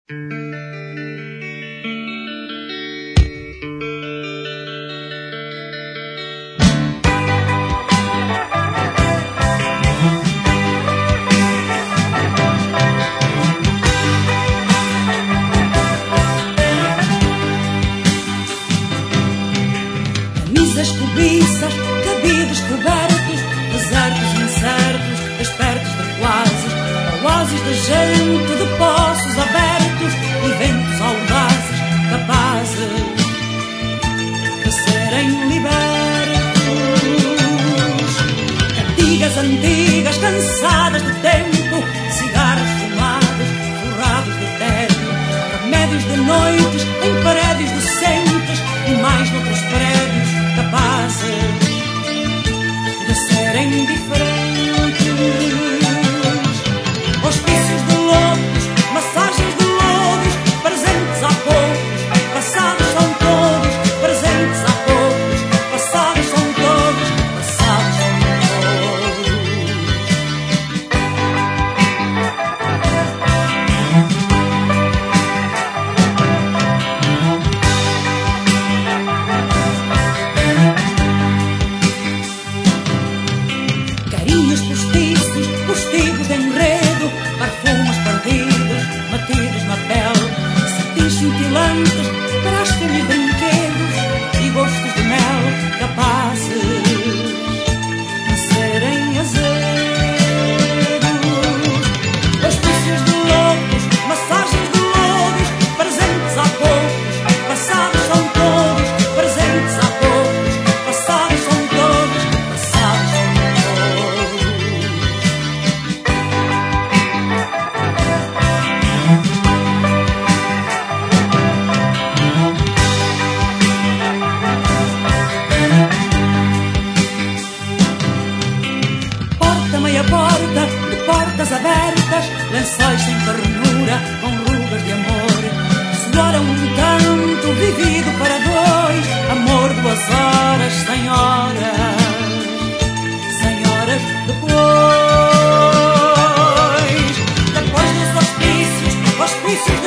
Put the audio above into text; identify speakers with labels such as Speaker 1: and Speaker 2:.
Speaker 1: Camisas, cobiças, cabides cobertos, desertos incertos, despertos de oásis, oásis de gente, de poços abertos e ventos audazes, capazes de serem libertos. Cantigas antigas, cansadas de tempo, cigarros fumados, forrados de tédio, remédios de noites em paredes docentes e mais noutros prédios, capazes de serem diferentes. Hospícios de lobos, massagens de lodos, presentes há poucos, passados são todos, presentes há poucos, passados são todos, passados são carinhos postiços, postigos de enredo, perfumes perdidos, metidos na pele, cetis cintilantes, trastos e brinquedos e gostos de mel, capazes de serem azedos. Hospícios de lobos, massagens de lodos, presentes há poucos, passados são todos, presentes há poucos, passados são todos, passados são porta, meia porta, de portas abertas, lençóis sem ternura, com rugas de amor. Suora um canto vivido para dois, amor 2 horas, 100 horas, 100 horas depois. Depois dos hospícios, hospícios